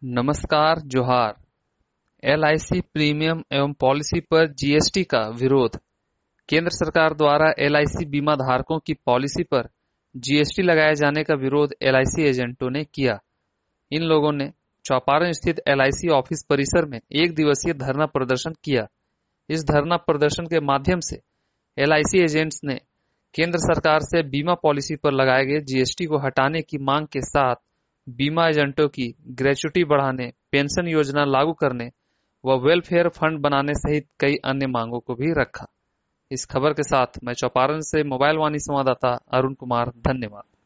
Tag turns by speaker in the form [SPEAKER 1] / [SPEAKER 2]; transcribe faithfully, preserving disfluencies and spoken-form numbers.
[SPEAKER 1] नमस्कार जोहार। L I C premium एवं पॉलिसी पर जी एस टी का विरोध। केंद्र सरकार द्वारा एल आई सी बीमा धारकों की पॉलिसी पर जी एस टी लगाए जाने का विरोध एल आई सी एजेंटों ने किया। इन लोगों ने चौपारण स्थित एल आई सी ऑफिस परिसर में एक दिवसीय धरना प्रदर्शन किया। इस धरना प्रदर्शन के माध्यम से एल आई सी एजेंट्स ने केंद्र सरकार से बीमा पॉलिसी पर लगाए गए जी एस टी को हटाने की मांग के साथ बीमा एजेंटों की ग्रेच्युटी बढ़ाने, पेंशन योजना लागू करने व वेलफेयर फंड बनाने सहित कई अन्य मांगों को भी रखा। इस खबर के साथ मैं चौपारण से मोबाइल वाणी संवाददाता अरुण कुमार, धन्यवाद।